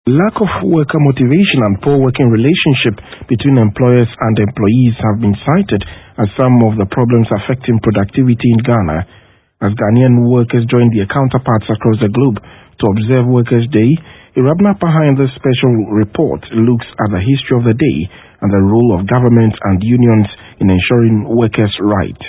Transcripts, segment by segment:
Lack of worker motivation and poor working relationship between employers and employees have been cited as some of the problems affecting productivity in Ghana. As Ghanaian workers join their counterparts across the globe to observe Workers' Day, Irabna behind this special report looks at the history of the day and the role of governments and unions in ensuring workers' rights.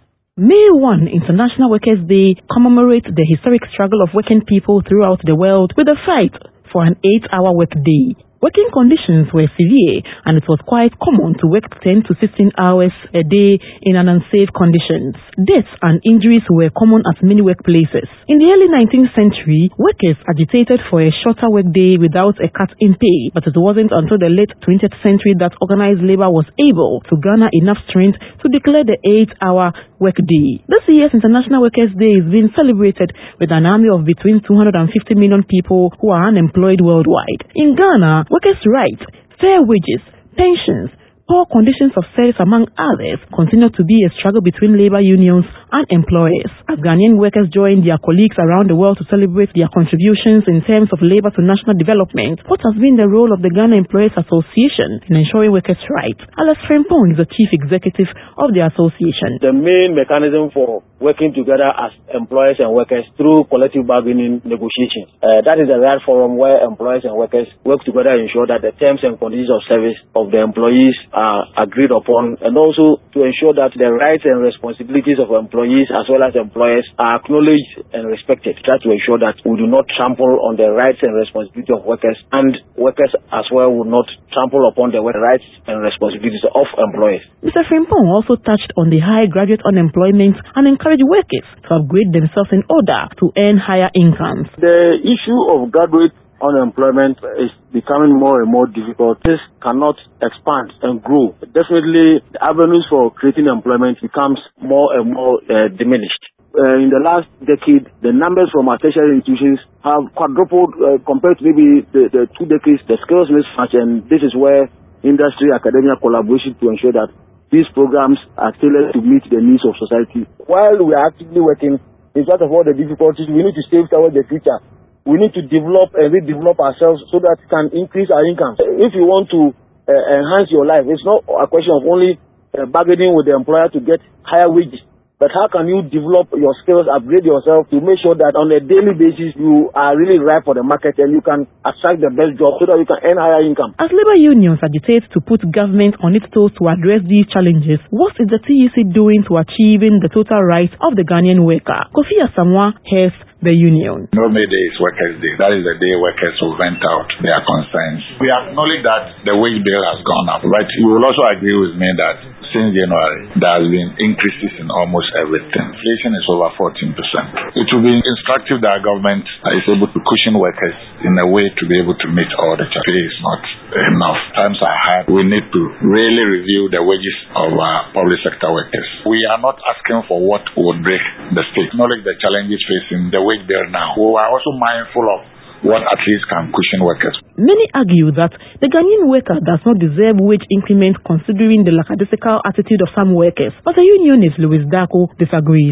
May 1, International Workers' Day, commemorates the historic struggle of working people throughout the world with a fight for an 8-hour workday. Working conditions were severe, and it was quite common to work 10 to 16 hours a day in an unsafe conditions. Deaths and injuries were common at many workplaces. In the early 19th century, workers agitated for a shorter workday without a cut in pay, but it wasn't until the late 20th century that organized labor was able to garner enough strength to declare the 8-hour workday. This year's International Workers' Day is being celebrated with an army of between 250 million people who are unemployed worldwide. In Ghana, workers' rights, fair wages, pensions, poor conditions of service, among others, continue to be a struggle between labor unions and employers. As Ghanaian workers join their colleagues around the world to celebrate their contributions in terms of labor to national development, what has been the role of the Ghana Employers Association in ensuring workers' rights? Alex Frimpong is the chief executive of the association. The main mechanism for working together as employers and workers through collective bargaining negotiations. That is the right forum where employers and workers work together to ensure that the terms and conditions of service of the employees are agreed upon, and also to ensure that the rights and responsibilities of employees as well as employers are acknowledged and respected. Try to ensure that we do not trample on the rights and responsibilities of workers, and workers as well will not trample upon the rights and responsibilities of employers. Mr. Frimpong also touched on the high graduate unemployment and encouraged workers to upgrade themselves in order to earn higher incomes. The issue of graduate unemployment is becoming more and more difficult. This cannot expand and grow. Definitely, the avenues for creating employment becomes more and more diminished. In the last decade, the numbers from our tertiary institutions have quadrupled compared to maybe the 2 decades. The skills mismatch, and this is where industry academia collaboration to ensure that these programs are tailored to meet the needs of society. While we are actively working, in spite of all the difficulties, we need to save towards the future. We need to develop and redevelop ourselves so that we can increase our income. If you want to enhance your life, it's not a question of only bargaining with the employer to get higher wages. But how can you develop your skills, upgrade yourself to make sure that on a daily basis you are really ripe for the market and you can attract the best job so that you can earn higher income? As labor unions agitate to put government on its toes to address these challenges, what is the TUC doing to achieving the total rights of the Ghanaian worker? Kofi Asamoah heads the union. No May Day is Workers' Day. That is the day workers will vent out their concerns. We acknowledge that the wage bill has gone up, but you will also agree with me that since January, there has been increases in almost everything. Inflation is over 14%. It will be instructive that our government is able to cushion workers in a way to be able to meet all the challenges. It is not enough. Times are hard. We need to really review the wages of our public sector workers. We are not asking for what would break the state. Acknowledge the challenges facing the wage bill now. We are also mindful of what at least can cushion workers. Many argue that the Ghanaian worker does not deserve wage increment considering the lackadaisical attitude of some workers. But the unionist Louis Darko disagrees.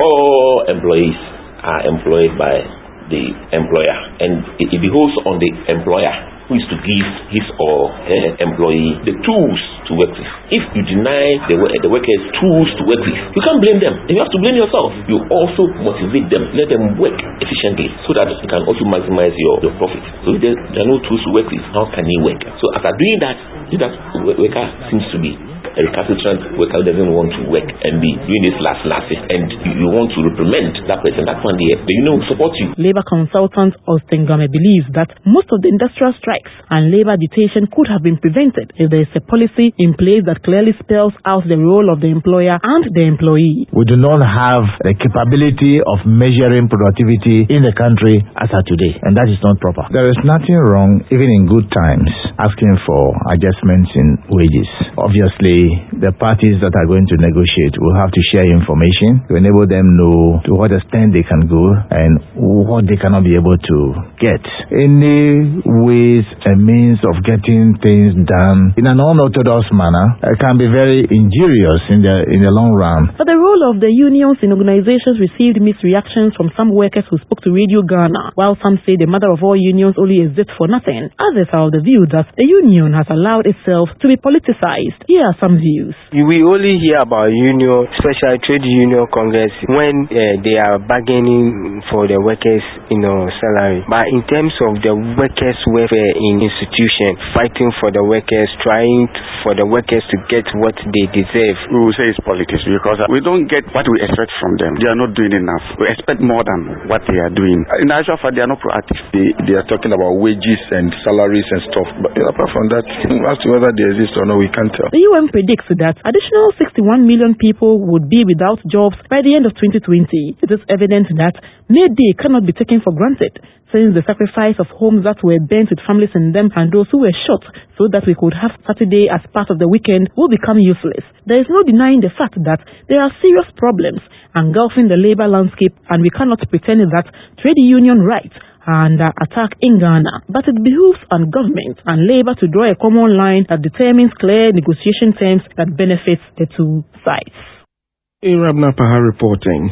All employees are employed by the employer, and it behoves on the employer who is to give his or her employee the tools to work with. If you deny the workers tools to work with, you can't blame them. You have to blame yourself. You also motivate them, let them work efficiently so that you can also maximize your profit. So if there are no tools to work with, how can he work? So after doing that, worker seems to be a recalcitrant worker who doesn't want to work and be doing this last and you want to reprimand that person. That one day, the union will support you. Labor consultant Austin Game believes that most of the industrial strikes and labor agitation could have been prevented if there is a policy in place that clearly spells out the role of the employer and the employee. We do not have the capability of measuring productivity in the country as of today, and that is not proper. There is nothing wrong, even in good times, asking for adjustments in wages. Obviously, the parties that are going to negotiate will have to share information to enable them know to what extent they can go and what they cannot be able to get. Any ways and means means of getting things done in an unorthodox manner can be very injurious in the long run. But the role of the unions in organizations received mixed reactions from some workers who spoke to Radio Ghana. While some say the mother of all unions only exists for nothing, others are of the view that the union has allowed itself to be politicized. Here are some views. We only hear about union, special trade union congress, when they are bargaining for the workers' salary. But in terms of the workers' welfare in institution, fighting for the workers, trying for the workers to get what they deserve, we will say it's politics, because we don't get what we expect from them. They are not doing enough. We expect more than what they are doing. In actual fact, they are not proactive. They are talking about wages and salaries and stuff. But apart from that, as to whether they exist or not, we can't tell. The UN predicts that additional 61 million people would be without jobs by the end of 2020. It is evident that May Day cannot be taken for granted, since the sacrifice of homes that were burnt with families in them and those who were shot so that we could have Saturday as part of the weekend will become useless. There is no denying the fact that there are serious problems engulfing the labor landscape, and we cannot pretend that trade union rights and attack in Ghana. But it behooves on government and labor to draw a common line that determines clear negotiation terms that benefits the two sides. Arab Napaha reporting.